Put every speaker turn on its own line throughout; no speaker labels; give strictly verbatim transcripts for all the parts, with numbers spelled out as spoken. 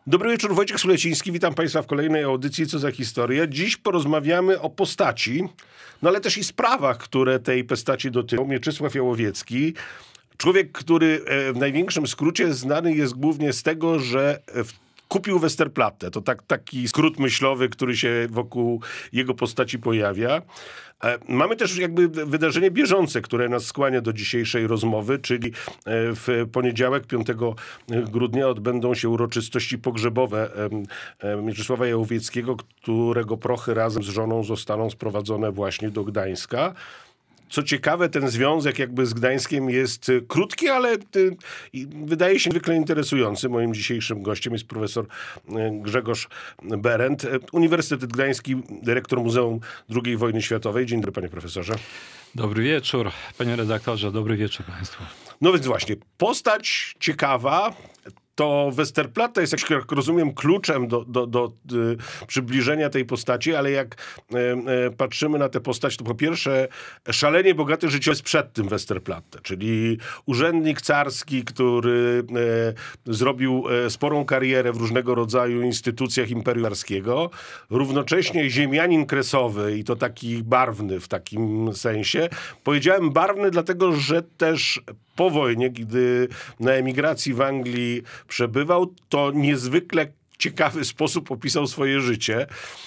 Dobry wieczór, Wojciech Suleciński. Witam Państwa w kolejnej audycji Co za historia. Dziś porozmawiamy o postaci, no ale też i sprawach, które tej postaci dotyczą. Mieczysław Jałowiecki. Człowiek, który w największym skrócie znany jest głównie z tego, że kupił Westerplatte. To tak, taki skrót myślowy, który się wokół jego postaci pojawia. Mamy też jakby wydarzenie bieżące, które nas skłania do dzisiejszej rozmowy, czyli w poniedziałek, piątego grudnia odbędą się uroczystości pogrzebowe Mieczysława Jałowieckiego, którego prochy razem z żoną zostaną sprowadzone właśnie do Gdańska. Co ciekawe, ten związek jakby z Gdańskiem jest krótki, ale wydaje się niezwykle interesujący. Moim dzisiejszym gościem jest profesor Grzegorz Berendt, Uniwersytet Gdański, dyrektor Muzeum drugiej Wojny Światowej. Dzień dobry, panie profesorze.
Dobry wieczór, panie redaktorze. Dobry wieczór państwu.
No więc właśnie, postać ciekawa. To Westerplatte jest, jak rozumiem, kluczem do, do, do y, przybliżenia tej postaci, ale jak y, y, patrzymy na tę postać, to po pierwsze szalenie bogaty życiorys przed tym Westerplatte, czyli urzędnik carski, który y, zrobił y, sporą karierę w różnego rodzaju instytucjach Imperium Carskiego, równocześnie ziemianin kresowy i to taki barwny w takim sensie. Powiedziałem barwny, dlatego że też po wojnie, gdy na emigracji w Anglii przebywał, to niezwykle ciekawy sposób opisał swoje życie.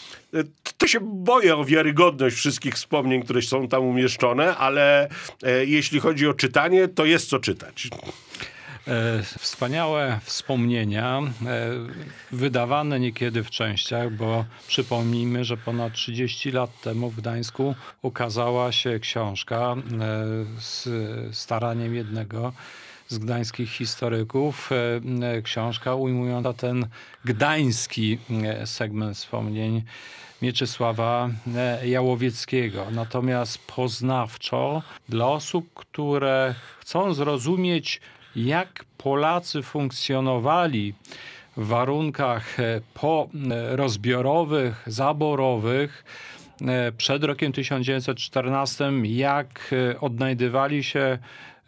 To się boję o wiarygodność wszystkich wspomnień, które są tam umieszczone, ale e, jeśli chodzi o czytanie, to jest co czytać.
E, wspaniałe wspomnienia, e, wydawane niekiedy w częściach, bo przypomnijmy, że ponad trzydzieści lat temu w Gdańsku ukazała się książka e, z staraniem jednego z gdańskich historyków, e, książka ujmująca ten gdański segment wspomnień Mieczysława Jałowieckiego. Natomiast poznawczo dla osób, które chcą zrozumieć, jak Polacy funkcjonowali w warunkach porozbiorowych, zaborowych przed rokiem tysiąc dziewięćset czternastym, jak odnajdywali się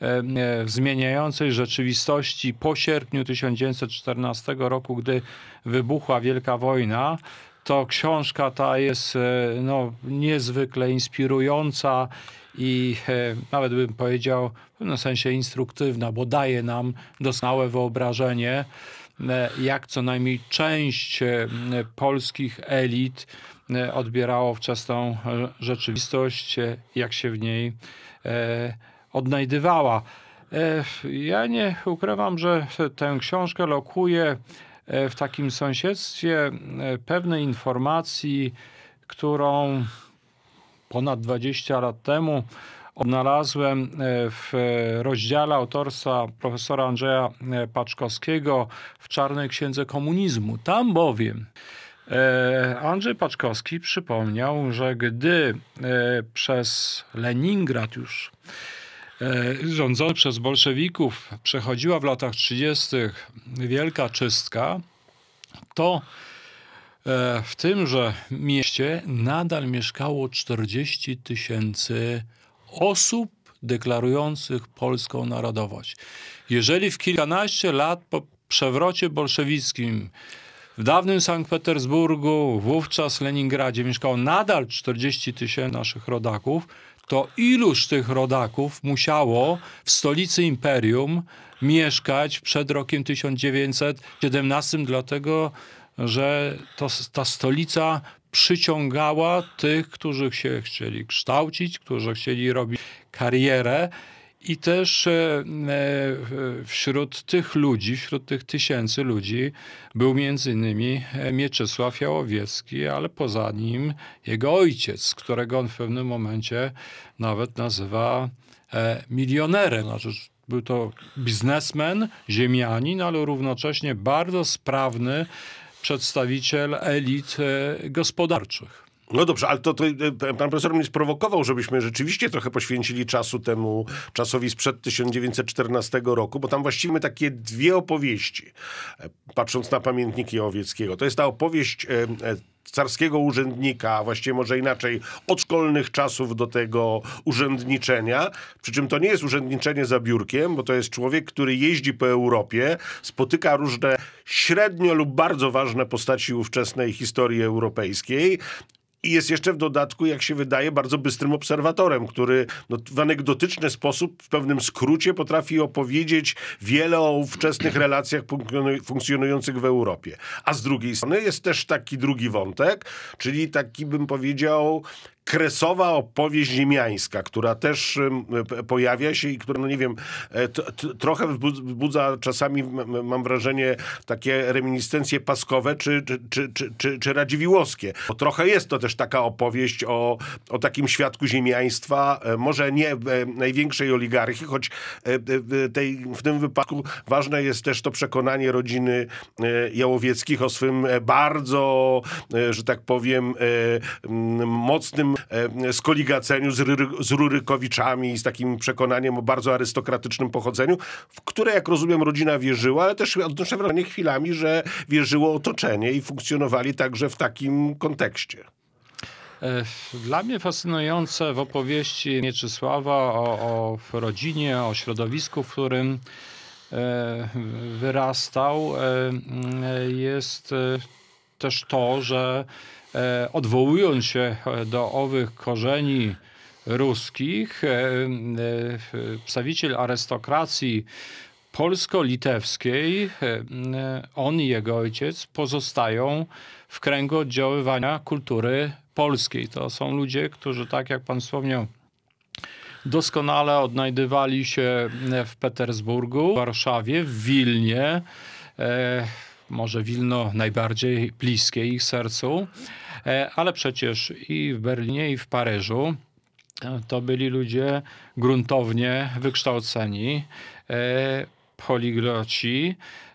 w zmieniającej rzeczywistości po sierpniu tysiąc dziewięćset czternastego roku, gdy wybuchła Wielka Wojna, to książka ta jest no, niezwykle inspirująca i e, nawet bym powiedział w pewnym sensie instruktywna, bo daje nam doskonałe wyobrażenie, e, jak co najmniej część e, polskich elit e, odbierało wczesną e, rzeczywistość, e, jak się w niej e, odnajdywała. E, ja nie ukrywam, że tę książkę lokuje w takim sąsiedztwie pewnej informacji, którą ponad dwadzieścia lat temu odnalazłem w rozdziale autorstwa profesora Andrzeja Paczkowskiego w Czarnej Księdze Komunizmu. Tam bowiem Andrzej Paczkowski przypomniał, że gdy przez Leningrad już rządzony przez bolszewików przechodziła w latach trzydziestych wielka czystka, to w tymże mieście nadal mieszkało czterdzieści tysięcy osób deklarujących polską narodowość. Jeżeli w kilkanaście lat po przewrocie bolszewickim w dawnym Sankt Petersburgu, wówczas Leningradzie mieszkało nadal czterdzieści tysięcy naszych rodaków, to iluż tych rodaków musiało w stolicy imperium mieszkać przed rokiem tysiąc dziewięćset siedemnastym, dlatego że to, ta stolica przyciągała tych, którzy się chcieli kształcić, którzy chcieli robić karierę. I też e, wśród tych ludzi, wśród tych tysięcy ludzi był między innymi Mieczysław Jałowiecki, ale poza nim jego ojciec, którego on w pewnym momencie nawet nazywa e, milionerem. Znaczy, był to biznesmen, ziemianin, ale równocześnie bardzo sprawny przedstawiciel elit e, gospodarczych.
No dobrze, ale to, to pan profesor mnie sprowokował, żebyśmy rzeczywiście trochę poświęcili czasu temu, czasowi sprzed tysiąc dziewięćset czternastego roku, bo tam właściwie mamy takie dwie opowieści, patrząc na pamiętniki Jałowieckiego. To jest ta opowieść carskiego urzędnika, a właściwie może inaczej, od szkolnych czasów do tego urzędniczenia. Przy czym to nie jest urzędniczenie za biurkiem, bo to jest człowiek, który jeździ po Europie, spotyka różne średnio lub bardzo ważne postaci ówczesnej historii europejskiej. I jest jeszcze w dodatku, jak się wydaje, bardzo bystrym obserwatorem, który no, w anegdotyczny sposób, w pewnym skrócie potrafi opowiedzieć wiele o ówczesnych relacjach funkcjonujących w Europie. A z drugiej strony jest też taki drugi wątek, czyli taki, bym powiedział, kresowa opowieść ziemiańska, która też um, pojawia się i która, no nie wiem, t, t, trochę wzbudza czasami, m, mam wrażenie, takie reminiscencje paskowe czy, czy, czy, czy, czy, czy radziwiłłowskie. Bo trochę jest to też taka opowieść o, o takim świadku ziemiaństwa, e, może nie e, największej oligarchii, choć e, tej, w tym wypadku ważne jest też to przekonanie rodziny e, Jałowieckich o swym bardzo, e, że tak powiem, e, mocnym skoligaceniu z, Ryry, z Rurykowiczami i z takim przekonaniem o bardzo arystokratycznym pochodzeniu, w które, jak rozumiem, rodzina wierzyła, ale też odnoszę wrażenie chwilami, że wierzyło otoczenie i funkcjonowali także w takim kontekście.
Dla mnie fascynujące w opowieści Mieczysława o, o rodzinie, o środowisku, w którym wyrastał, jest też to, że odwołując się do owych korzeni ruskich, przedstawiciel arystokracji polsko-litewskiej, on i jego ojciec pozostają w kręgu oddziaływania kultury polskiej. To są ludzie, którzy, tak jak pan wspomniał, doskonale odnajdywali się w Petersburgu, w Warszawie, w Wilnie, może Wilno najbardziej bliskie ich sercu, ale przecież i w Berlinie, i w Paryżu to byli ludzie gruntownie wykształceni, poligloci.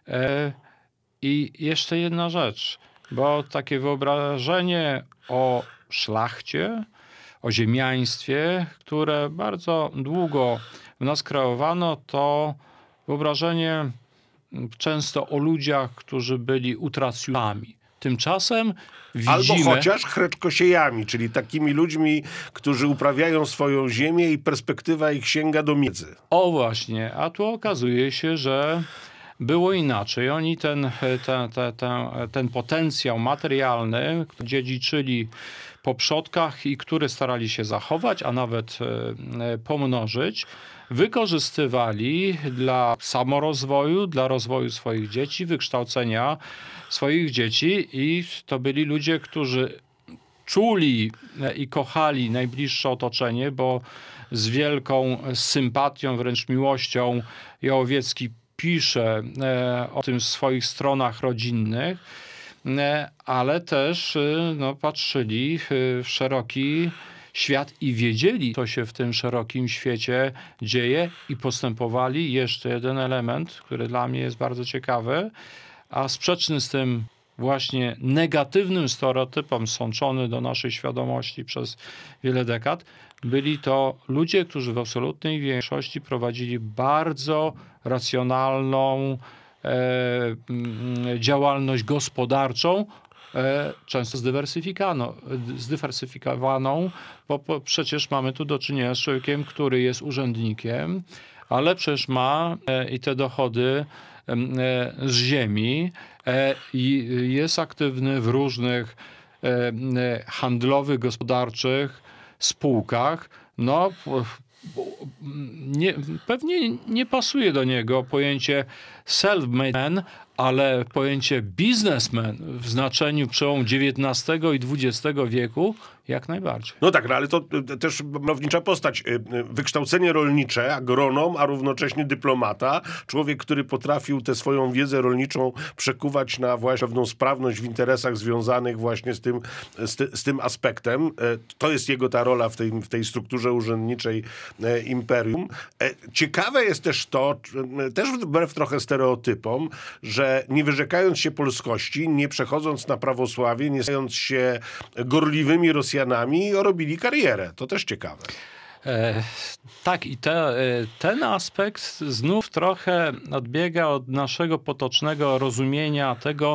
I jeszcze jedna rzecz, bo takie wyobrażenie o szlachcie, o ziemiaństwie, które bardzo długo w nas kreowano, to wyobrażenie często o ludziach, którzy byli utracjami. Tymczasem widzimy...
Albo chociaż chreczkosiejami, czyli takimi ludźmi, którzy uprawiają swoją ziemię i perspektywa ich sięga do miedzy.
O właśnie, a tu okazuje się, że było inaczej. Oni ten, ten, ten, ten, ten potencjał materialny dziedziczyli po przodkach i który starali się zachować, a nawet pomnożyć, wykorzystywali dla samorozwoju, dla rozwoju swoich dzieci, wykształcenia swoich dzieci i to byli ludzie, którzy czuli i kochali najbliższe otoczenie, bo z wielką sympatią, wręcz miłością Jałowiecki pisze o tym w swoich stronach rodzinnych, ale też no, patrzyli w szeroki świat i wiedzieli, co się w tym szerokim świecie dzieje i postępowali. Jeszcze jeden element, który dla mnie jest bardzo ciekawy, a sprzeczny z tym właśnie negatywnym stereotypom sączony do naszej świadomości przez wiele dekad, byli to ludzie, którzy w absolutnej większości prowadzili bardzo racjonalną e, działalność gospodarczą, e, często zdywersyfikowaną, bo po, przecież mamy tu do czynienia z człowiekiem, który jest urzędnikiem, ale przecież ma e, i te dochody e, z ziemi e, i jest aktywny w różnych e, handlowych, gospodarczych spółkach. No, nie, pewnie nie pasuje do niego pojęcie self-made man, ale pojęcie businessman w znaczeniu przełomu dziewiętnastego i dwudziestego wieku jak najbardziej.
No tak, no ale to też malownicza postać. Wykształcenie rolnicze, agronom, a równocześnie dyplomata. Człowiek, który potrafił tę swoją wiedzę rolniczą przekuwać na właśnie pewną sprawność w interesach związanych właśnie z tym, z, ty, z tym aspektem. To jest jego ta rola w tej, w tej strukturze urzędniczej imperium. Ciekawe jest też to, też wbrew trochę stereotypom, że nie wyrzekając się polskości, nie przechodząc na prawosławie, nie stając się gorliwymi Rosjanami, robili karierę. To też ciekawe.
E, tak i te, ten aspekt znów trochę odbiega od naszego potocznego rozumienia tego,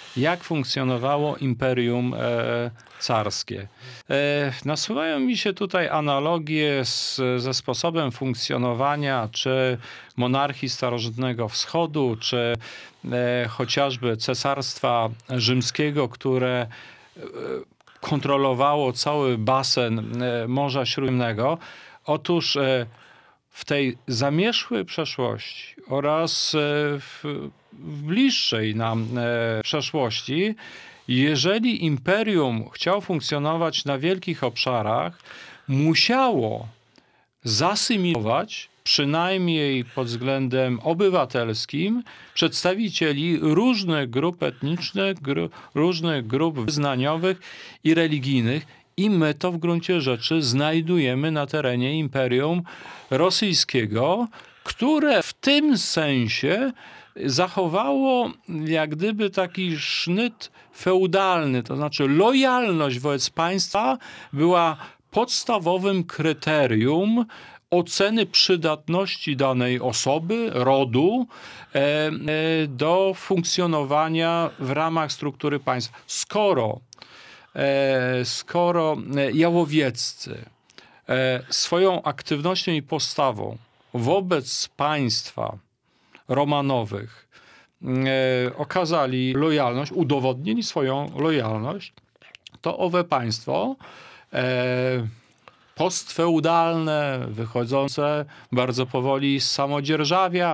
jak funkcjonowało Imperium e, Carskie. E, nasuwają mi się tutaj analogie z, ze sposobem funkcjonowania czy monarchii starożytnego wschodu, czy e, chociażby Cesarstwa Rzymskiego, które e, kontrolowało cały basen e, Morza Śródziemnego. Otóż e, w tej zamierzchłej przeszłości oraz e, w, w bliższej nam e, przeszłości, jeżeli imperium chciało funkcjonować na wielkich obszarach, musiało zasymilować przynajmniej pod względem obywatelskim przedstawicieli różnych grup etnicznych, gru, różnych grup wyznaniowych i religijnych. I my to w gruncie rzeczy znajdujemy na terenie Imperium Rosyjskiego, które w tym sensie zachowało jak gdyby taki sznyt feudalny, to znaczy lojalność wobec państwa była podstawowym kryterium oceny przydatności danej osoby, rodu e, e, do funkcjonowania w ramach struktury państwa. Skoro, e, skoro Jałowieccy e, swoją aktywnością i postawą wobec państwa Romanowych e, okazali lojalność, udowodnili swoją lojalność, to owe państwo e, postfeudalne, wychodzące bardzo powoli z samodzierżawia,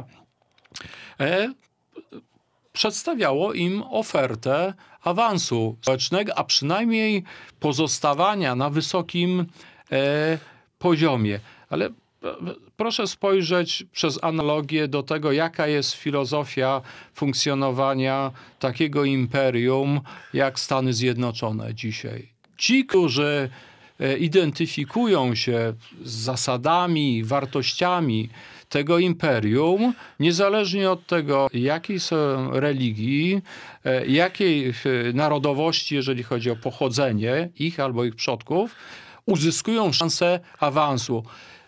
e, przedstawiało im ofertę awansu społecznego, a przynajmniej pozostawania na wysokim e, poziomie. Ale proszę spojrzeć przez analogię do tego, jaka jest filozofia funkcjonowania takiego imperium jak Stany Zjednoczone dzisiaj. Ci, którzy identyfikują się z zasadami, wartościami tego imperium, niezależnie od tego, jakiej są religii, jakiej narodowości, jeżeli chodzi o pochodzenie ich albo ich przodków, uzyskują szansę awansu.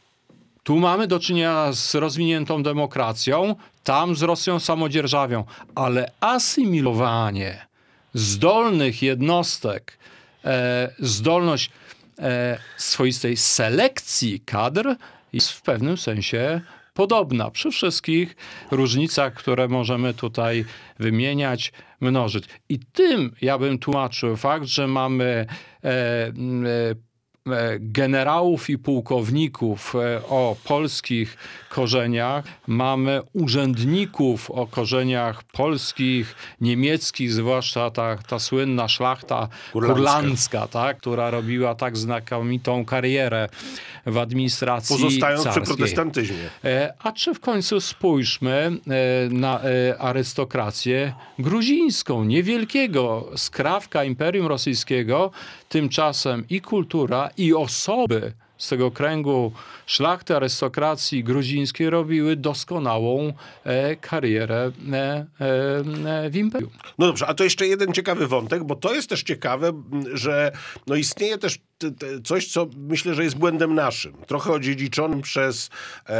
Tu mamy do czynienia z rozwiniętą demokracją, tam z Rosją samodzierżawią, ale asymilowanie zdolnych jednostek, e, zdolność e, swoistej selekcji kadr jest w pewnym sensie podobna. Przy wszystkich różnicach, które możemy tutaj wymieniać, mnożyć. I tym ja bym tłumaczył fakt, że mamy e, e, generałów i pułkowników o polskich korzeniach, mamy urzędników o korzeniach polskich, niemieckich, zwłaszcza ta, ta słynna szlachta kurlandzka, tak, która robiła tak znakomitą karierę w administracji
pozostając
carskiej.
przy protestantyzmie.
A czy w końcu spójrzmy na arystokrację gruzińską, niewielkiego skrawka Imperium Rosyjskiego, tymczasem i kultura, i osoby z tego kręgu szlachty, arystokracji gruzińskiej robiły doskonałą e, karierę e, e, w imperium.
No dobrze, a to jeszcze jeden ciekawy wątek, bo to jest też ciekawe, że no istnieje też t, t, coś, co myślę, że jest błędem naszym. Trochę odziedziczonym przez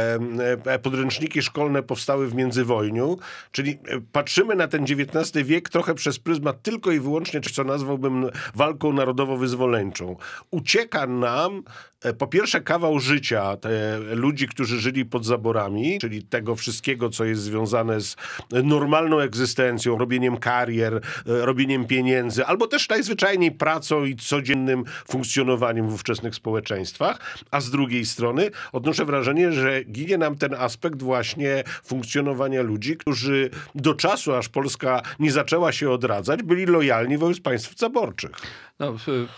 e, podręczniki szkolne powstały w międzywojniu, czyli patrzymy na ten dziewiętnasty wiek trochę przez pryzmat tylko i wyłącznie, co nazwałbym walką narodowo-wyzwoleńczą. Ucieka nam po pierwsze kawał życia te ludzi, którzy żyli pod zaborami, czyli tego wszystkiego, co jest związane z normalną egzystencją, robieniem karier, robieniem pieniędzy, albo też najzwyczajniej pracą i codziennym funkcjonowaniem w ówczesnych społeczeństwach, a z drugiej strony odnoszę wrażenie, że ginie nam ten aspekt właśnie funkcjonowania ludzi, którzy do czasu, aż Polska nie zaczęła się odradzać, byli lojalni wobec państw zaborczych.
No,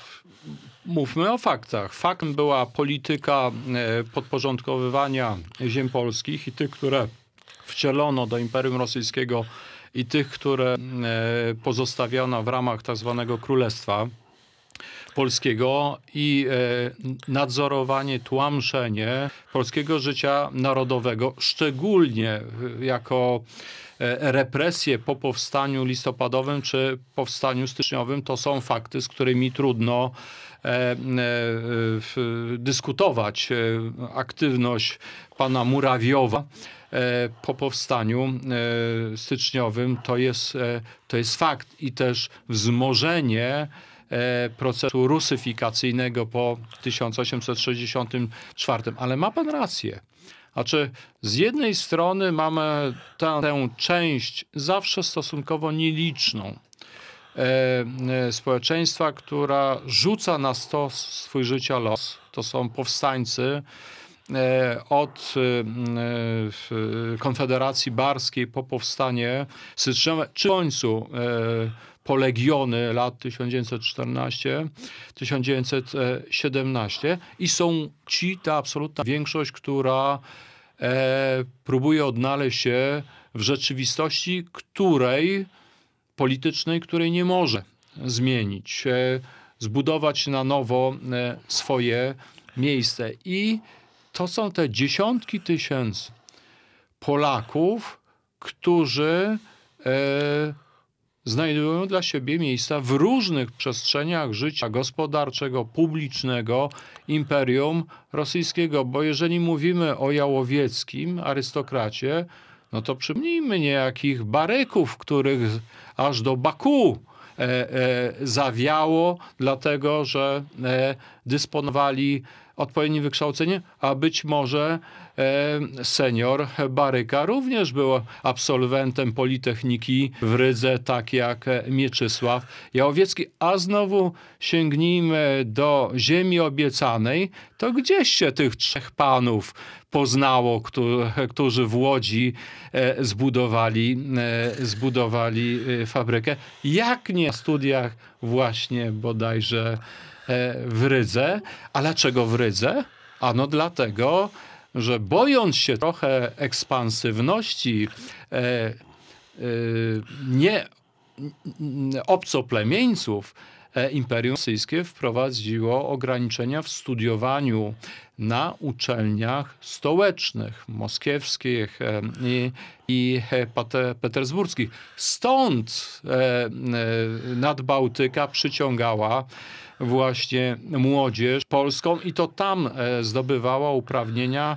mówmy o faktach. Faktem była polityka podporządkowywania ziem polskich i tych, które wcielono do Imperium Rosyjskiego i tych, które pozostawiono w ramach tak zwanego królestwa. polskiego i nadzorowanie, tłamszenie polskiego życia narodowego, szczególnie jako represje po powstaniu listopadowym czy powstaniu styczniowym, to są fakty, z którymi trudno e, e, dyskutować. Aktywność pana Murawiowa e, po powstaniu e, styczniowym to jest, e, to jest fakt i też wzmożenie e, procesu rusyfikacyjnego po tysiąc osiemset sześćdziesiątym czwartym. Ale ma pan rację. Znaczy, z jednej strony mamy tę, tę część zawsze stosunkowo nieliczną e, e, społeczeństwa, która rzuca na stos swój życia los. To są powstańcy e, od e, Konfederacji Barskiej po powstanie styczniowe, czy w końcu e, po legiony lat tysiąc dziewięćset czternasty do tysiąc dziewięćset siedemnasty i są ci, ta absolutna większość, która e, próbuje odnaleźć się w rzeczywistości, której politycznej, której nie może zmienić, e, zbudować na nowo e, swoje miejsce. I to są te dziesiątki tysięcy Polaków, którzy e, znajdują dla siebie miejsca w różnych przestrzeniach życia gospodarczego, publicznego, imperium rosyjskiego. Bo jeżeli mówimy o Jałowieckim, arystokracie, no to przypomnijmy niejakich baryków, których aż do Baku e, e, zawiało, dlatego że e, dysponowali odpowiednim wykształceniem, a być może e, senior Baryka również był absolwentem Politechniki w Rydze, tak jak Mieczysław Jałowiecki. A znowu sięgnijmy do ziemi obiecanej, to gdzieś się tych trzech panów poznało, którzy, którzy w Łodzi e, zbudowali, e, zbudowali e, fabrykę. Jak nie na studiach właśnie bodajże w Rydze. A dlaczego w Rydze? Ano dlatego, że bojąc się trochę ekspansywności e, e, nie obcoplemieńców, e, Imperium Rosyjskie wprowadziło ograniczenia w studiowaniu na uczelniach stołecznych, moskiewskich e, i, i pate, petersburskich. Stąd e, e, Nadbałtyka przyciągała właśnie młodzież polską i to tam zdobywała uprawnienia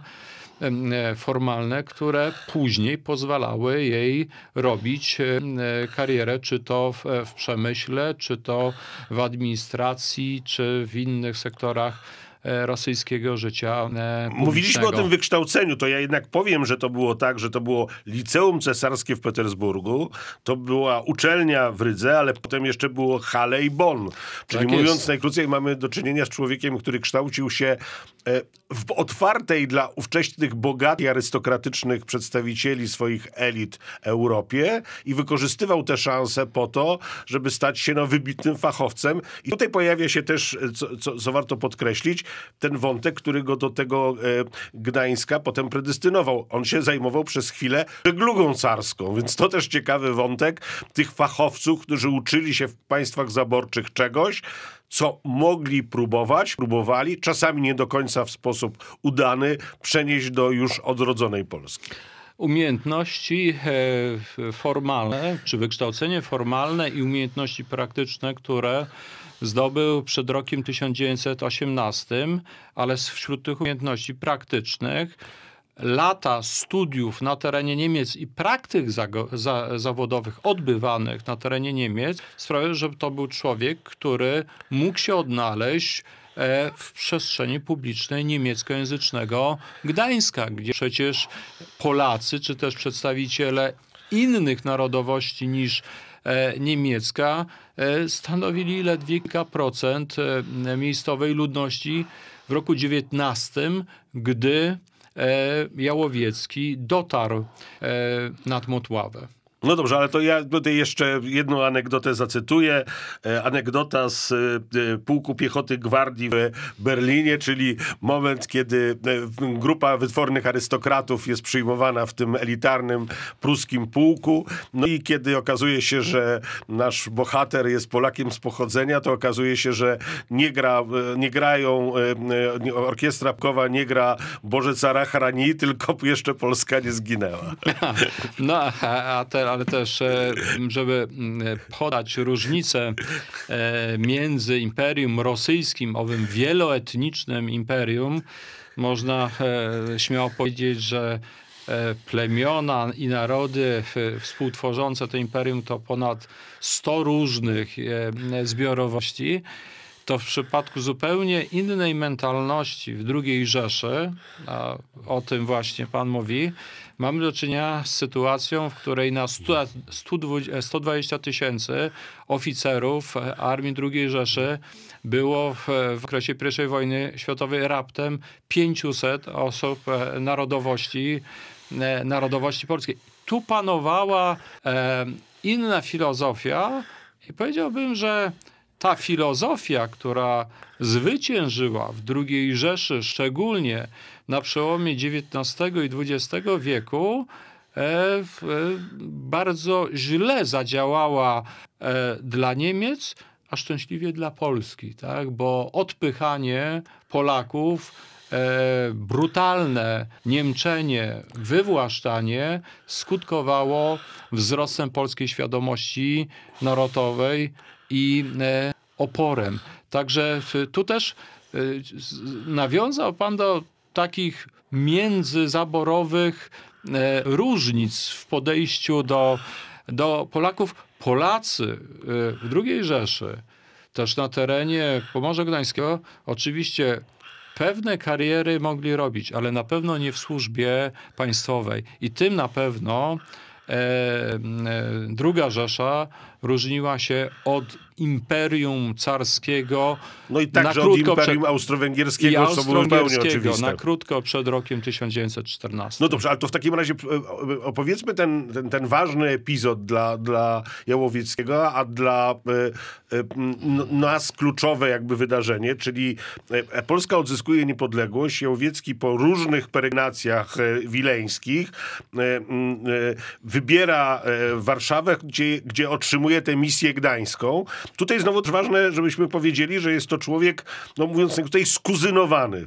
formalne, które później pozwalały jej robić karierę, czy to w, w przemyśle, czy to w administracji, czy w innych sektorach rosyjskiego życia publicznego.
Mówiliśmy o tym wykształceniu, to ja jednak powiem, że to było tak, że to było Liceum Cesarskie w Petersburgu, to była uczelnia w Rydze, ale potem jeszcze było Halle i Bonn. Czyli tak mówiąc jest. Najkrócej, mamy do czynienia z człowiekiem, który kształcił się w otwartej dla ówcześnych bogatych arystokratycznych przedstawicieli swoich elit Europie i wykorzystywał te szanse po to, żeby stać się no, wybitnym fachowcem. I tutaj pojawia się też, co, co, co warto podkreślić, ten wątek, który go do tego e, Gdańska potem predestynował. On się zajmował przez chwilę żeglugą carską, więc to też ciekawy wątek tych fachowców, którzy uczyli się w państwach zaborczych czegoś, co mogli próbować, próbowali, czasami nie do końca w sposób udany, przenieść do już odrodzonej Polski.
Umiejętności formalne, czy wykształcenie formalne i umiejętności praktyczne, które zdobył przed rokiem tysiąc dziewięćset osiemnastym, ale wśród tych umiejętności praktycznych lata studiów na terenie Niemiec i praktyk za, za, zawodowych odbywanych na terenie Niemiec sprawiają, że to był człowiek, który mógł się odnaleźć w przestrzeni publicznej niemieckojęzycznego Gdańska, gdzie przecież Polacy, czy też przedstawiciele innych narodowości niż niemiecka stanowili ledwie kilka procent miejscowej ludności w roku dziewiętnastym, gdy Jałowiecki dotarł nad Motławę.
No dobrze, ale to ja tutaj jeszcze jedną anegdotę zacytuję. Anegdota z Pułku Piechoty Gwardii w Berlinie, czyli moment, kiedy grupa wytwornych arystokratów jest przyjmowana w tym elitarnym pruskim pułku. No i kiedy okazuje się, że nasz bohater jest Polakiem z pochodzenia, to okazuje się, że nie gra, nie grają, orkiestra pułkowa nie gra Boże cara chrani, tylko jeszcze Polska nie zginęła.
No, a te, ale też, żeby podać różnicę między Imperium Rosyjskim, owym wieloetnicznym imperium, można śmiało powiedzieć, że plemiona i narody współtworzące to imperium to ponad sto różnych zbiorowości. To w przypadku zupełnie innej mentalności w drugiej Rzeszy, a o tym właśnie pan mówi, mamy do czynienia z sytuacją, w której na sto dwadzieścia tysięcy oficerów armii drugiej Rzeszy było w, w okresie pierwszej wojny światowej raptem pięćset osób narodowości, narodowości polskiej. Tu panowała e, inna filozofia i powiedziałbym, że ta filozofia, która zwyciężyła w drugiej Rzeszy, szczególnie na przełomie dziewiętnastego i dwudziestego wieku, e, e, bardzo źle zadziałała e, dla Niemiec, a szczęśliwie dla Polski, tak? Bo odpychanie Polaków, e, brutalne niemczenie, wywłaszczanie skutkowało wzrostem polskiej świadomości narodowej i e, oporem. Także tu też e, nawiązał pan do takich międzyzaborowych e, różnic w podejściu do, do Polaków. Polacy e, w drugiej Rzeszy, też na terenie Pomorza Gdańskiego, oczywiście pewne kariery mogli robić, ale na pewno nie w służbie państwowej. I tym na pewno e, e, druga Rzesza różniła się od Imperium Carskiego.
No i także od Imperium przed... Austro-Węgierskiego, co było zupełnie oczywiste.
Na krótko przed rokiem tysiąc dziewięćset czternastym.
No dobrze, ale to w takim razie opowiedzmy ten, ten, ten ważny epizod dla, dla Jałowieckiego, a dla e, e, nas kluczowe jakby wydarzenie, czyli e, Polska odzyskuje niepodległość. Jałowiecki po różnych peregrynacjach e, wileńskich e, e, wybiera e, Warszawę, gdzie, gdzie otrzymuje tę misję gdańską. Tutaj znowu też ważne, żebyśmy powiedzieli, że jest to człowiek, no mówiąc tutaj, skuzynowany.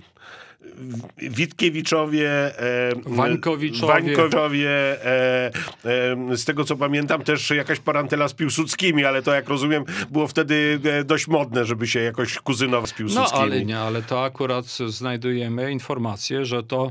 Witkiewiczowie, e,
Wańkowiczowie,
Wańkowiczowie e, e, z tego co pamiętam też jakaś parantela z Piłsudskimi, ale to jak rozumiem było wtedy dość modne, żeby się jakoś kuzynować z Piłsudskimi.
No ale nie, ale to akurat znajdujemy informację, że to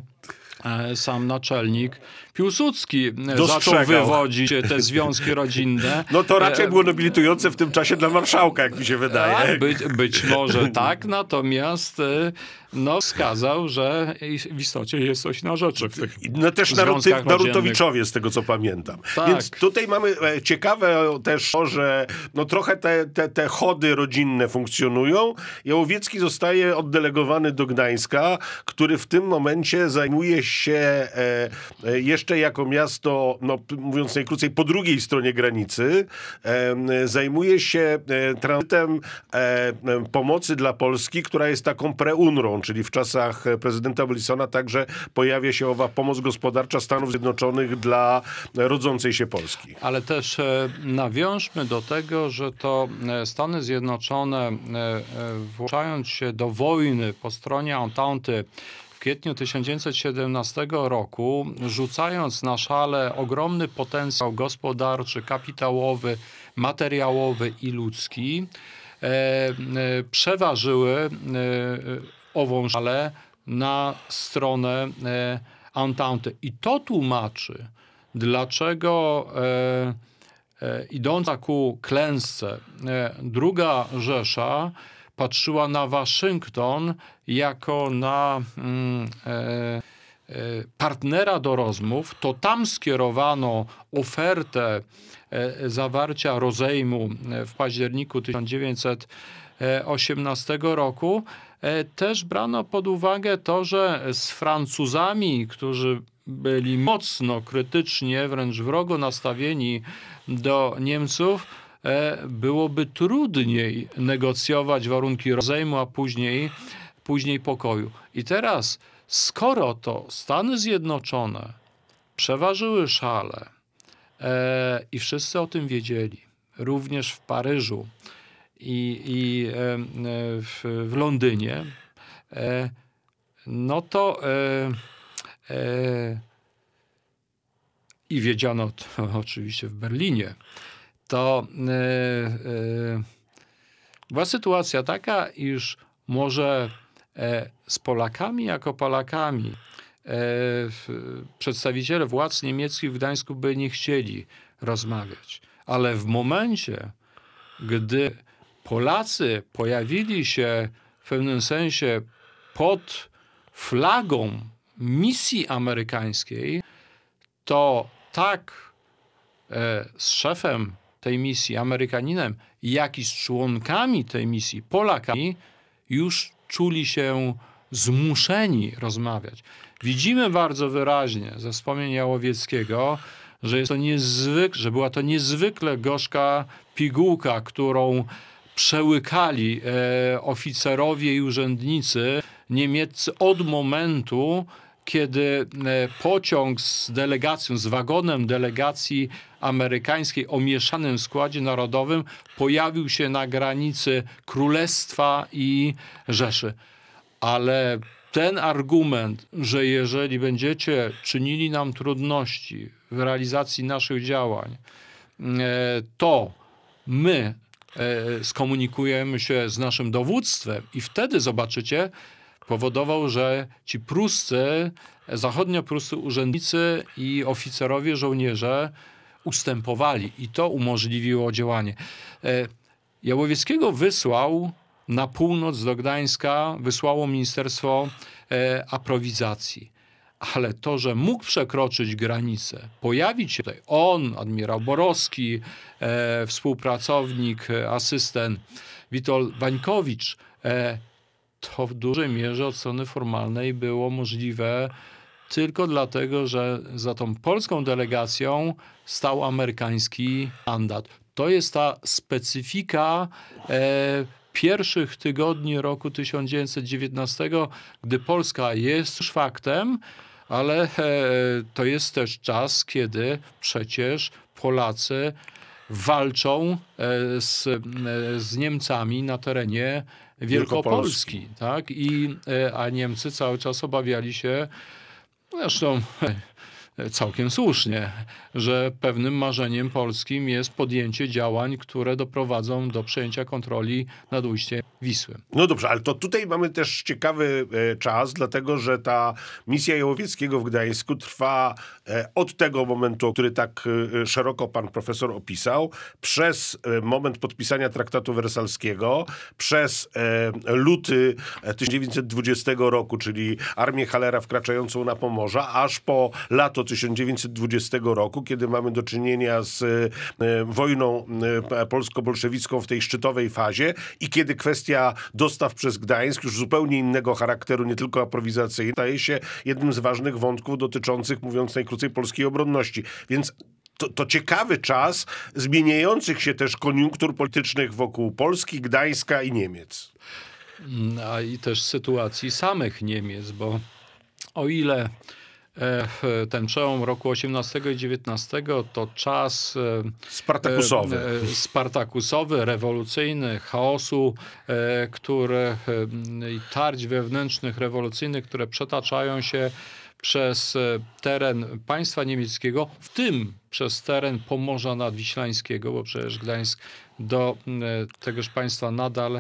sam naczelnik Piłsudski
dostrzegał.
Zaczął wywodzić te związki rodzinne.
No to raczej było nobilitujące w tym czasie dla marszałka, jak mi się wydaje.
A, być, być może tak, natomiast no, wskazał, że w istocie jest coś na rzeczy w tych
No też Naruty, Narutowiczowie, z tego co pamiętam.
Tak.
Więc tutaj mamy ciekawe też to, że no trochę te, te, te chody rodzinne funkcjonują. Jałowiecki zostaje oddelegowany do Gdańska, który w tym momencie zajmuje się e, e, jeszcze jako miasto, no mówiąc najkrócej, po drugiej stronie granicy, e, zajmuje się e, tranzytem e, pomocy dla Polski, która jest taką preunrą, czyli w czasach prezydenta Wilsona także pojawia się owa pomoc gospodarcza Stanów Zjednoczonych dla rodzącej się Polski.
Ale też e, nawiążmy do tego, że to Stany Zjednoczone, e, e, włączając się do wojny po stronie Entente w kwietniu tysiąc dziewięćset siedemnastego roku, rzucając na szale ogromny potencjał gospodarczy, kapitałowy, materiałowy i ludzki, e, e, przeważyły e, ową szalę na stronę e, Entente. I to tłumaczy, dlaczego e, e, idąca ku klęsce e, druga Rzesza patrzyła na Waszyngton jako na mm, e, e, partnera do rozmów. To tam skierowano ofertę e, zawarcia rozejmu w październiku tysiąc dziewięćset osiemnastego roku. E, też brano pod uwagę to, że z Francuzami, którzy byli mocno krytycznie, wręcz wrogo nastawieni do Niemców, byłoby trudniej negocjować warunki rozejmu, a później, później pokoju. I teraz, skoro to Stany Zjednoczone przeważyły szale e, i wszyscy o tym wiedzieli, również w Paryżu i, i e, w, w Londynie, e, no to e, e, i wiedziano to oczywiście w Berlinie, to e, e, była sytuacja taka, iż może e, z Polakami jako Polakami e, przedstawiciele władz niemieckich w Gdańsku by nie chcieli rozmawiać. Ale w momencie, gdy Polacy pojawili się w pewnym sensie pod flagą misji amerykańskiej, to tak e, z szefem tej misji, Amerykaninem, jak i z członkami tej misji, Polakami, już czuli się zmuszeni rozmawiać. Widzimy bardzo wyraźnie ze wspomnień Jałowieckiego, że jest to niezwykle, że była to niezwykle gorzka pigułka, którą przełykali e, oficerowie i urzędnicy niemieccy od momentu, kiedy pociąg z delegacją, z wagonem delegacji amerykańskiej o mieszanym składzie narodowym pojawił się na granicy Królestwa i Rzeszy. Ale ten argument, że jeżeli będziecie czynili nam trudności w realizacji naszych działań, to my skomunikujemy się z naszym dowództwem i wtedy zobaczycie, powodował, że ci pruscy, zachodniopruscy urzędnicy i oficerowie, żołnierze ustępowali i to umożliwiło działanie. Jałowieckiego wysłał na północ do Gdańska, wysłało Ministerstwo Aprowizacji. Ale to, że mógł przekroczyć granicę, pojawić się tutaj on, admirał Borowski, e, współpracownik, asystent Witold Wańkowicz, e, to w dużej mierze od strony formalnej było możliwe tylko dlatego, że za tą polską delegacją stał amerykański mandat. To jest ta specyfika e, pierwszych tygodni roku tysiąc dziewięćset dziewiętnastego, gdy Polska jest już faktem, ale e, to jest też czas, kiedy przecież Polacy walczą e, z, e, z Niemcami na terenie Wielkopolski. Wielkopolski. Tak? I, e, a Niemcy cały czas obawiali się, zresztą całkiem słusznie, że pewnym marzeniem polskim jest podjęcie działań, które doprowadzą do przejęcia kontroli nad ujściem Wisły.
No dobrze, ale to tutaj mamy też ciekawy e, czas, dlatego że ta misja Jałowieckiego w Gdańsku trwa e, od tego momentu, który tak e, szeroko pan profesor opisał, przez e, moment podpisania traktatu wersalskiego, przez e, luty tysiąc dziewięćset dwudziestego roku, czyli armię Hallera wkraczającą na Pomorza, aż po lato tysiąc dziewięćset dwudziestego roku, kiedy mamy do czynienia z e, wojną e, polsko-bolszewicką w tej szczytowej fazie i kiedy kwestia dostaw przez Gdańsk już zupełnie innego charakteru, nie tylko aprowizacyjny, staje się jednym z ważnych wątków dotyczących, mówiąc najkrócej, polskiej obronności. Więc to, to ciekawy czas zmieniających się też koniunktur politycznych wokół Polski, Gdańska i Niemiec.
A i też sytuacji samych Niemiec, bo o ile ten przełom roku osiemnastego i dziewiętnastego to czas
spartakusowy,
spartakusowy rewolucyjny, chaosu, który, i tarć wewnętrznych rewolucyjnych, które przetaczają się przez teren państwa niemieckiego, w tym przez teren Pomorza Nadwiślańskiego, bo przecież Gdańsk do tegoż państwa nadal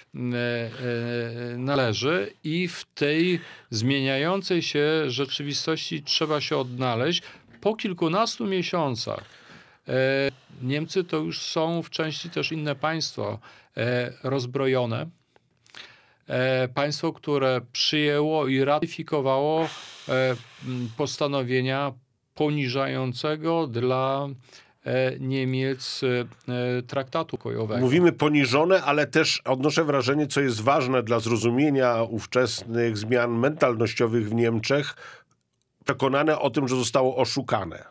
należy i w tej zmieniającej się rzeczywistości trzeba się odnaleźć. Po kilkunastu miesiącach Niemcy to już są w części też inne państwo rozbrojone. Państwo, które przyjęło i ratyfikowało postanowienia poniżającego dla Niemiec traktatu pokojowego.
Mówimy poniżone, ale też odnoszę wrażenie, co jest ważne dla zrozumienia ówczesnych zmian mentalnościowych w Niemczech, przekonane o tym, że zostało oszukane.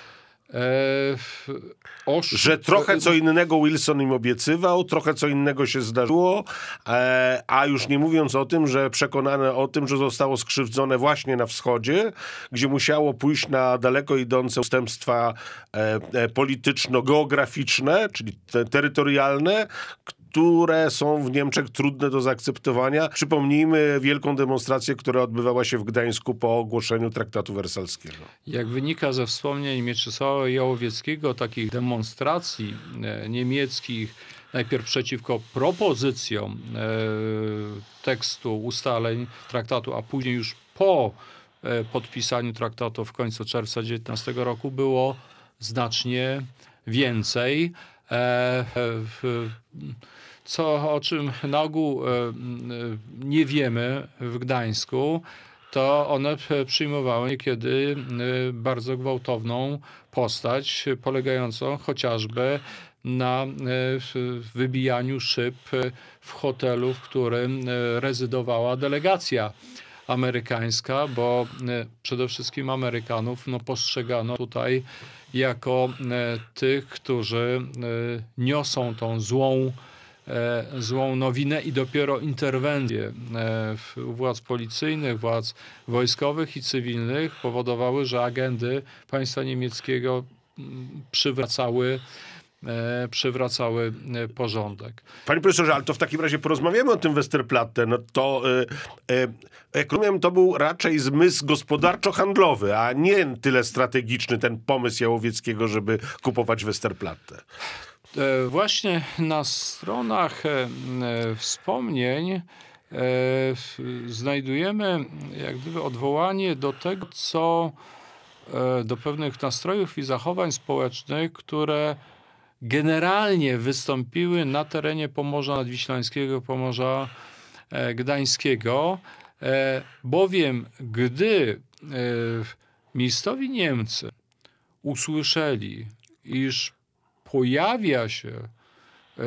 E, osz...
Że trochę co innego Wilson im obiecywał, trochę co innego się zdarzyło, e, a już nie mówiąc o tym, że przekonane o tym, że zostało skrzywdzone właśnie na wschodzie, gdzie musiało pójść na daleko idące ustępstwa e, e, polityczno-geograficzne, czyli te, terytorialne, które są w Niemczech trudne do zaakceptowania. Przypomnijmy wielką demonstrację, która odbywała się w Gdańsku po ogłoszeniu traktatu wersalskiego.
Jak wynika ze wspomnień Mieczysława Jałowieckiego, takich demonstracji e, niemieckich, najpierw przeciwko propozycjom e, tekstu ustaleń traktatu, a później już po e, podpisaniu traktatu w końcu czerwca dziewiętnastego roku było znacznie więcej. E, w, co, o czym na ogół nie wiemy w Gdańsku, to one przyjmowały niekiedy bardzo gwałtowną postać, polegającą chociażby na wybijaniu szyb w hotelu, w którym rezydowała delegacja amerykańska, bo przede wszystkim Amerykanów no, postrzegano tutaj jako tych, którzy niosą tą złą złą nowinę i dopiero interwencje władz policyjnych, władz wojskowych i cywilnych powodowały, że agendy państwa niemieckiego przywracały, przywracały porządek.
Panie profesorze, ale to w takim razie porozmawiamy o tym Westerplatte. No to, e, e, jak rozumiem, to był raczej zmysł gospodarczo-handlowy, a nie tyle strategiczny ten pomysł Jałowieckiego, żeby kupować Westerplatte.
Właśnie na stronach wspomnień znajdujemy jak gdyby odwołanie do tego, co do pewnych nastrojów i zachowań społecznych, które generalnie wystąpiły na terenie Pomorza Nadwiślańskiego, Pomorza Gdańskiego, bowiem gdy miejscowi Niemcy usłyszeli, iż pojawia się e,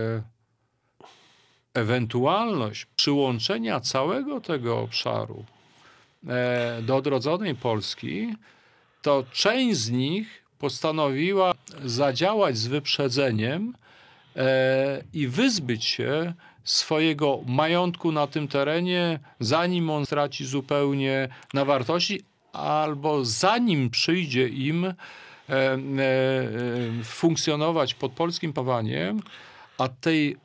ewentualność przyłączenia całego tego obszaru e, do odrodzonej Polski, to część z nich postanowiła zadziałać z wyprzedzeniem e, i wyzbyć się swojego majątku na tym terenie, zanim on straci zupełnie na wartości, albo zanim przyjdzie im funkcjonować pod polskim panowaniem, a tej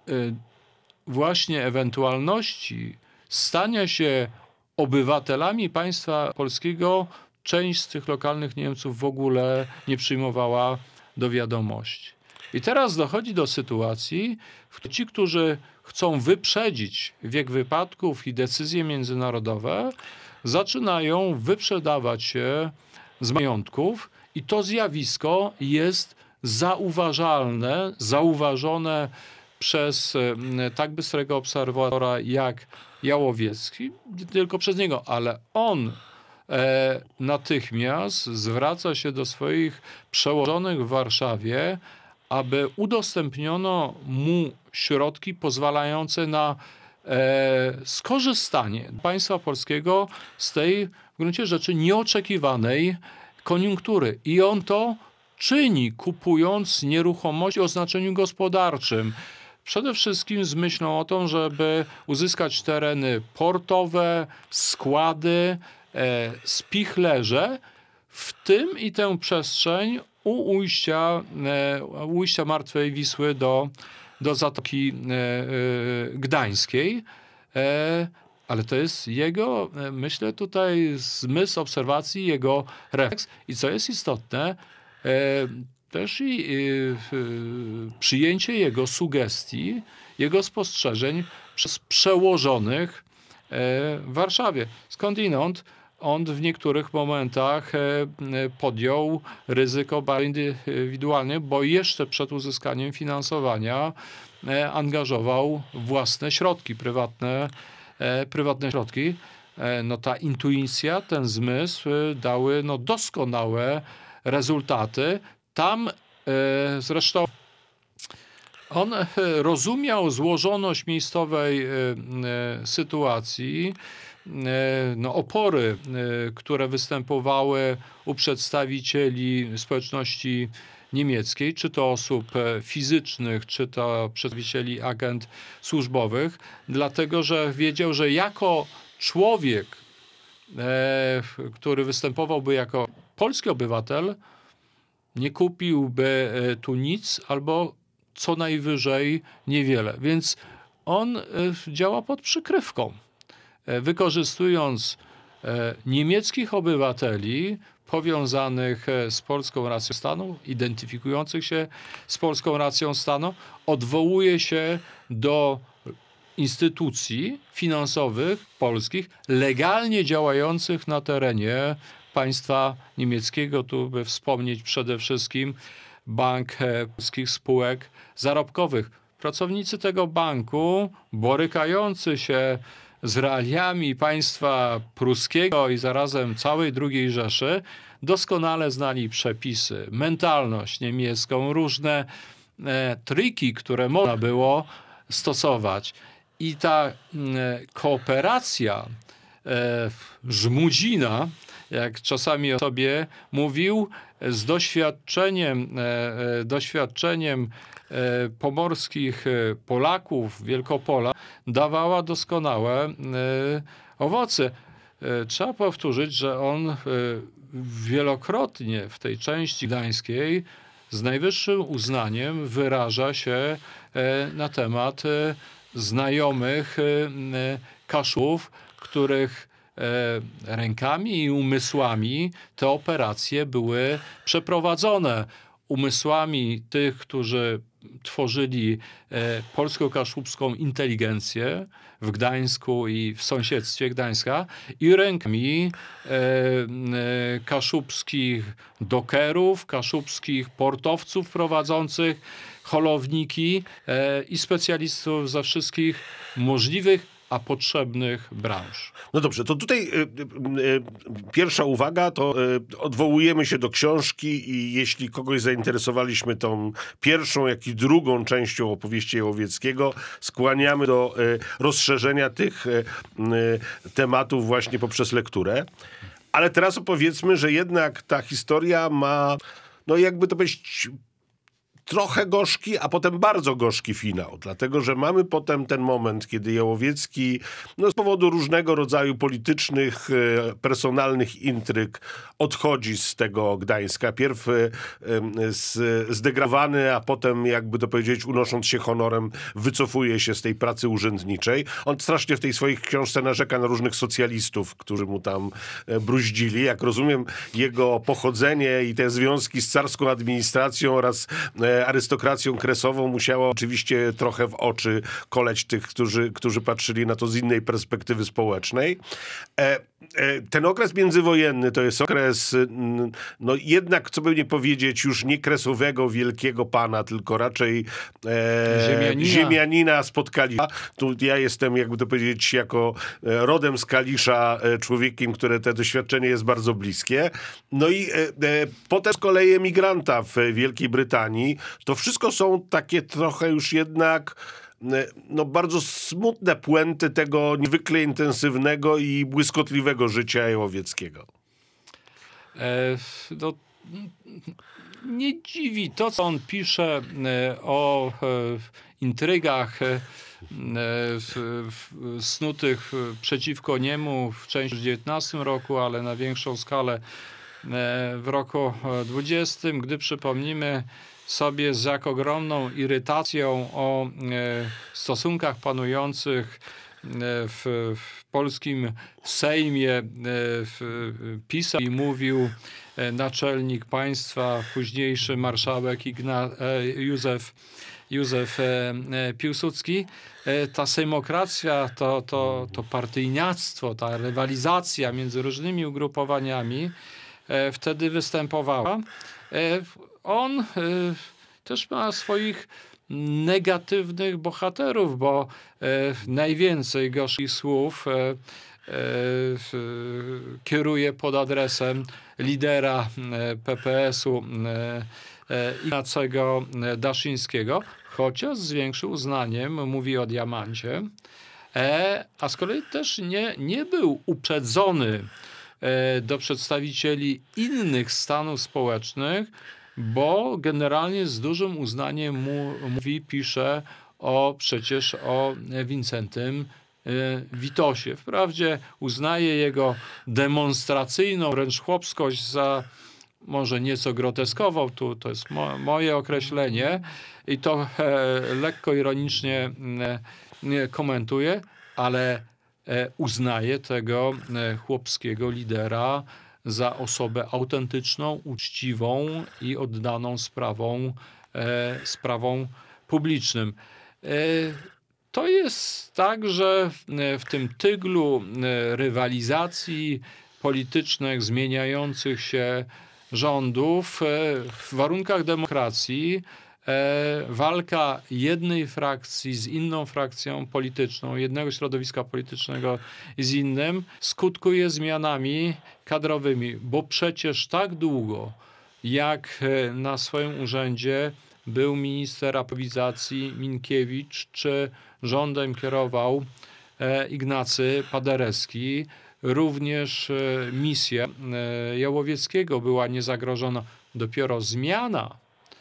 właśnie ewentualności stania się obywatelami państwa polskiego część z tych lokalnych Niemców w ogóle nie przyjmowała do wiadomości. I teraz dochodzi do sytuacji, w której ci, którzy chcą wyprzedzić wiek wypadków i decyzje międzynarodowe, zaczynają wyprzedawać się z majątków i to zjawisko jest zauważalne, zauważone przez tak bystrego obserwatora jak Jałowiecki, nie tylko przez niego, ale on e, natychmiast zwraca się do swoich przełożonych w Warszawie, aby udostępniono mu środki pozwalające na e, skorzystanie państwa polskiego z tej w gruncie rzeczy nieoczekiwanej koniunktury. I on to czyni, kupując nieruchomości o znaczeniu gospodarczym. Przede wszystkim z myślą o tym, żeby uzyskać tereny portowe, składy, e, spichlerze, w tym i tę przestrzeń u ujścia, e, ujścia Martwej Wisły do, do Zatoki e, e, Gdańskiej. E, ale to jest jego, myślę tutaj, zmysł obserwacji, jego refleks. I co jest istotne, e, też i e, przyjęcie jego sugestii, jego spostrzeżeń przez przełożonych e, w Warszawie. Skądinąd on w niektórych momentach e, podjął ryzyko bardzo indywidualne, bo jeszcze przed uzyskaniem finansowania e, angażował własne środki prywatne, e, prywatne środki. E, no ta intuicja, ten zmysł e, dały no, doskonałe rezultaty. Tam e, zresztą on rozumiał złożoność miejscowej e, e, sytuacji, no, opory, które występowały u przedstawicieli społeczności niemieckiej, czy to osób fizycznych, czy to przedstawicieli agent służbowych, dlatego że wiedział, że jako człowiek, który występowałby jako polski obywatel, nie kupiłby tu nic albo co najwyżej niewiele. Więc on działa pod przykrywką, wykorzystując niemieckich obywateli powiązanych z polską racją stanu, identyfikujących się z polską racją stanu, odwołuje się do instytucji finansowych polskich legalnie działających na terenie państwa niemieckiego. Tu by wspomnieć przede wszystkim Bank Polskich Spółek Zarobkowych. Pracownicy tego banku, borykający się z realiami państwa pruskiego i zarazem całej drugiej Rzeszy, doskonale znali przepisy, mentalność niemiecką, różne e, triki, które można było stosować. I ta e, kooperacja e, żmudzina, jak czasami o sobie mówił, z doświadczeniem, e, e, doświadczeniem e, pomorskich Polaków, Wielkopola, dawała doskonałe e, owoce. E, trzeba powtórzyć, że on e, wielokrotnie w tej części gdańskiej z najwyższym uznaniem wyraża się e, na temat e, znajomych e, Kaszubów, których e, rękami i umysłami te operacje były przeprowadzone. Umysłami tych, którzy tworzyli e, polsko-kaszubską inteligencję w Gdańsku i w sąsiedztwie Gdańska i rękami e, e, kaszubskich dokerów, kaszubskich portowców prowadzących holowniki e, i specjalistów ze wszystkich możliwych a potrzebnych branż.
No dobrze, to tutaj y, y, y, pierwsza uwaga, to y, odwołujemy się do książki i jeśli kogoś zainteresowaliśmy tą pierwszą, jak i drugą częścią opowieści Łowieckiego, skłaniamy do y, rozszerzenia tych y, y, tematów właśnie poprzez lekturę. Ale teraz opowiedzmy, że jednak ta historia ma, no jakby to powiedzieć, trochę gorzki, a potem bardzo gorzki finał, dlatego że mamy potem ten moment, kiedy Jałowiecki no, z powodu różnego rodzaju politycznych, e, personalnych intryg odchodzi z tego Gdańska. Pierw e, z, zdegradowany, a potem, jakby to powiedzieć, unosząc się honorem, wycofuje się z tej pracy urzędniczej. On strasznie w tej swojej książce narzeka na różnych socjalistów, którzy mu tam e, bruździli. Jak rozumiem, jego pochodzenie i te związki z carską administracją oraz e, arystokracją kresową musiało oczywiście trochę w oczy koleć tych, którzy, którzy patrzyli na to z innej perspektywy społecznej. E, e, ten okres międzywojenny to jest okres, no jednak, co by nie powiedzieć, już nie kresowego wielkiego pana, tylko raczej e, ziemianina. ziemianina spod Kalisza. Tu ja jestem, jakby to powiedzieć, jako rodem z Kalisza, człowiekiem, które te doświadczenie jest bardzo bliskie. No i e, e, potem z kolei emigranta w Wielkiej Brytanii. To wszystko są takie trochę już jednak no, bardzo smutne puenty tego niezwykle intensywnego i błyskotliwego życia Jałowieckiego.
E, no, nie dziwi to, co on pisze e, o e, intrygach e, w, w, snutych przeciwko niemu w części dziewiętnastym roku, ale na większą skalę e, w roku dwudziestym, gdy przypomnimy sobie z jak ogromną irytacją o e, stosunkach panujących e, w, w polskim Sejmie e, w, pisał i mówił e, naczelnik państwa, późniejszy marszałek Igna, e, Józef, Józef e, Piłsudski. E, ta sejmokracja, to, to, to partyjniactwo, ta rywalizacja między różnymi ugrupowaniami e, wtedy występowała. E, On y, też ma swoich negatywnych bohaterów, bo y, najwięcej gorzkich słów y, y, y, kieruje pod adresem lidera y, P P S-u y, y, Ignacego Daszyńskiego, chociaż z większym uznaniem mówi o Diamancie, e, a z kolei też nie, nie był uprzedzony e, do przedstawicieli innych stanów społecznych, bo generalnie z dużym uznaniem mu, mówi, pisze o przecież o Wincentym Witosie. Wprawdzie uznaje jego demonstracyjną wręcz chłopskość za może nieco groteskową, tu to jest mo, moje określenie i to e, lekko ironicznie e, komentuje, ale e, uznaje tego e, chłopskiego lidera za osobę autentyczną, uczciwą i oddaną sprawą, e, sprawom publicznym. E, to jest tak, że w, w tym tyglu e, rywalizacji politycznych, zmieniających się rządów, e, w warunkach demokracji e, walka jednej frakcji z inną frakcją polityczną, jednego środowiska politycznego z innym, skutkuje zmianami kadrowymi, bo przecież tak długo, jak na swoim urzędzie był minister aprowizacji Minkiewicz, czy rządem kierował e, Ignacy Paderewski, również e, misja e, Jałowieckiego była niezagrożona. Dopiero zmiana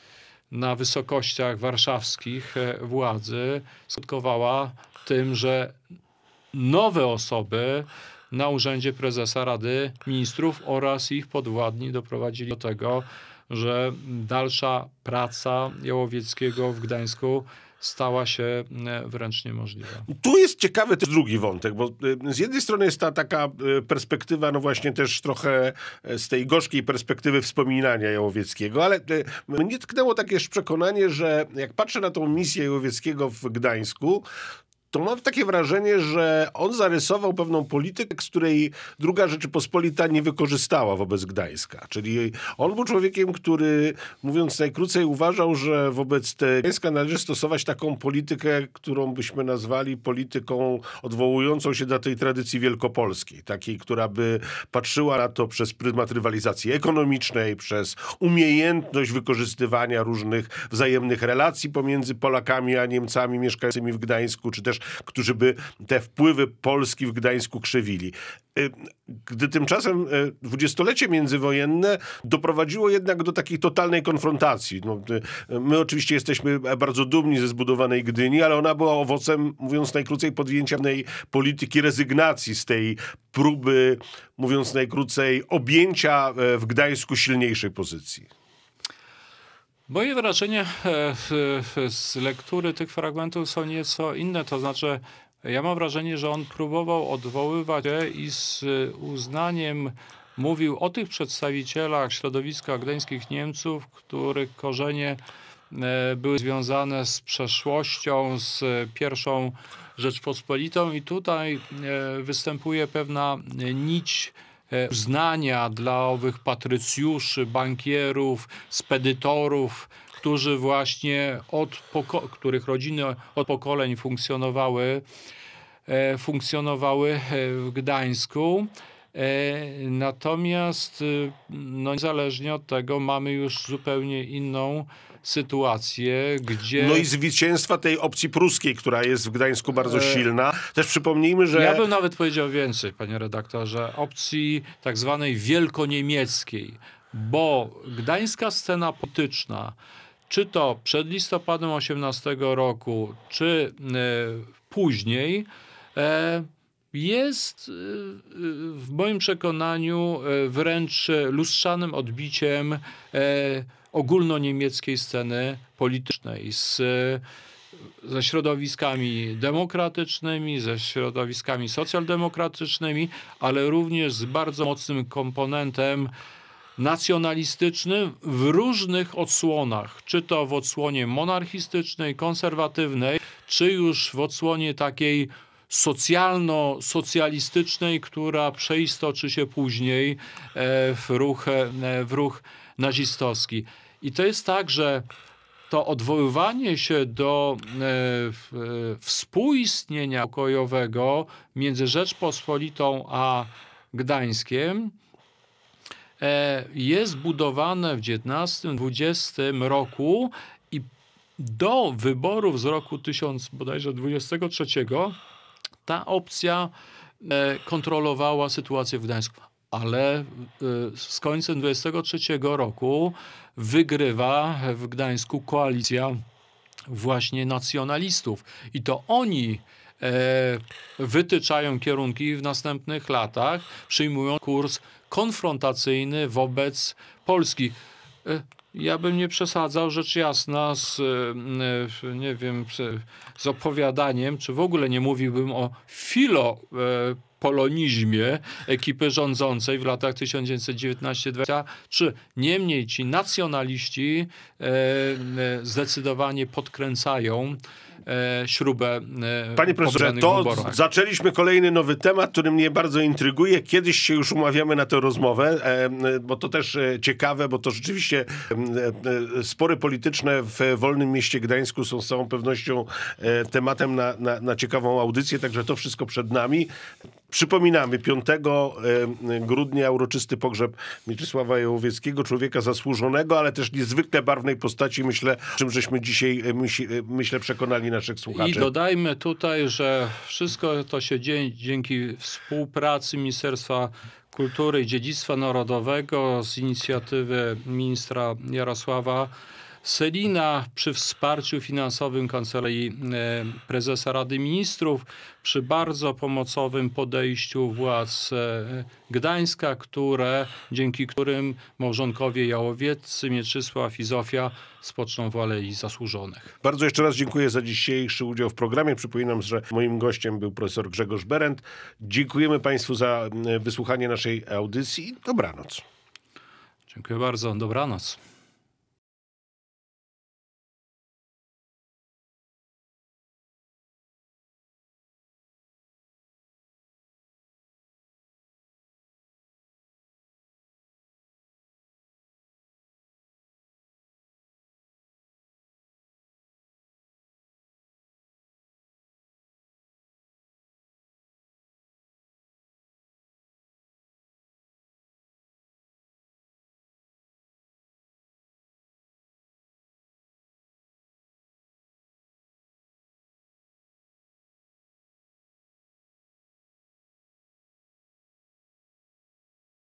na wysokościach warszawskich e, władzy skutkowała tym, że nowe osoby na urzędzie prezesa Rady Ministrów oraz ich podwładni doprowadzili do tego, że dalsza praca Jałowieckiego w Gdańsku stała się wręcz niemożliwa.
Tu jest ciekawy też drugi wątek, bo z jednej strony jest ta taka perspektywa, no właśnie też trochę z tej gorzkiej perspektywy wspominania Jałowieckiego, ale mnie tknęło takie przekonanie, że jak patrzę na tą misję Jałowieckiego w Gdańsku, to mam takie wrażenie, że on zarysował pewną politykę, z której druga Rzeczypospolita nie wykorzystała wobec Gdańska. Czyli on był człowiekiem, który, mówiąc najkrócej, uważał, że wobec Gdańska należy stosować taką politykę, którą byśmy nazwali polityką odwołującą się do tej tradycji wielkopolskiej. Takiej, która by patrzyła na to przez pryzmat rywalizacji ekonomicznej, przez umiejętność wykorzystywania różnych wzajemnych relacji pomiędzy Polakami a Niemcami mieszkającymi w Gdańsku, czy też którzy by te wpływy Polski w Gdańsku krzywili. Gdy tymczasem dwudziestolecie międzywojenne doprowadziło jednak do takiej totalnej konfrontacji. No, my oczywiście jesteśmy bardzo dumni ze zbudowanej Gdyni, ale ona była owocem, mówiąc najkrócej, podjęcia tej polityki rezygnacji z tej próby, mówiąc najkrócej, objęcia w Gdańsku silniejszej pozycji.
Moje wrażenia z lektury tych fragmentów są nieco inne, to znaczy ja mam wrażenie, że on próbował odwoływać się i z uznaniem mówił o tych przedstawicielach środowiska gdańskich Niemców, których korzenie były związane z przeszłością, z pierwszą Rzeczpospolitą i tutaj występuje pewna nić uznania dla owych patrycjuszy, bankierów, spedytorów, którzy właśnie od poko- których rodziny od pokoleń funkcjonowały, e, funkcjonowały w Gdańsku. E, natomiast no, niezależnie od tego mamy już zupełnie inną sytuację, gdzie...
No i zwycięstwa tej opcji pruskiej, która jest w Gdańsku bardzo silna. Też przypomnijmy, że...
Ja bym nawet powiedział więcej, panie redaktorze, opcji tak zwanej wielkoniemieckiej, bo gdańska scena polityczna, czy to przed listopadem osiemnastego roku, czy e, później, e, jest e, w moim przekonaniu e, wręcz lustrzanym odbiciem e, ogólnoniemieckiej sceny politycznej z, ze środowiskami demokratycznymi, ze środowiskami socjaldemokratycznymi, ale również z bardzo mocnym komponentem nacjonalistycznym w różnych odsłonach, czy to w odsłonie monarchistycznej, konserwatywnej, czy już w odsłonie takiej socjalno-socjalistycznej, która przeistoczy się później w ruch, w ruch nazistowski. I to jest tak, że to odwoływanie się do e, e, współistnienia pokojowego między Rzeczpospolitą a Gdańskiem e, jest budowane w dziewiętnastym dwudziestym roku i do wyborów z roku tysiąc bodajże dwudziestego trzeciego ta opcja kontrolowała sytuację w Gdańsku. Ale z końcem dwudziestego trzeciego roku wygrywa w Gdańsku koalicja właśnie nacjonalistów. I to oni wytyczają kierunki w następnych latach, przyjmują kurs konfrontacyjny wobec Polski. Ja bym nie przesadzał, rzecz jasna, z, nie wiem, z opowiadaniem, czy w ogóle nie mówiłbym o filopolonizmie ekipy rządzącej w latach tysiąc dziewięćset dziewiętnaście do dwudziestego trzeciego. Niemniej ci nacjonaliści zdecydowanie podkręcają śrubę.
Panie profesorze, to wyborach. Zaczęliśmy kolejny nowy temat, który mnie bardzo intryguje. Kiedyś się już umawiamy na tę rozmowę, bo to też ciekawe, bo to rzeczywiście spory polityczne w wolnym mieście Gdańsku są z całą pewnością tematem na, na, na ciekawą audycję, także to wszystko przed nami. Przypominamy, piątego grudnia uroczysty pogrzeb Mieczysława Jałowieckiego, człowieka zasłużonego, ale też niezwykle barwnej postaci, myślę, czym żeśmy dzisiaj, myślę, przekonali naszych słuchaczy.
I dodajmy tutaj, że wszystko to się dzieje dzięki współpracy Ministerstwa Kultury i Dziedzictwa Narodowego z inicjatywy ministra Jarosława Sellina, przy wsparciu finansowym Kancelarii Prezesa Rady Ministrów, przy bardzo pomocowym podejściu władz Gdańska, które, dzięki którym małżonkowie Jałowieccy, Mieczysław i Zofia spoczną w Alei Zasłużonych.
Bardzo jeszcze raz dziękuję za dzisiejszy udział w programie. Przypominam, że moim gościem był profesor Grzegorz Berendt. Dziękujemy Państwu za wysłuchanie naszej audycji. Dobranoc.
Dziękuję bardzo. Dobranoc.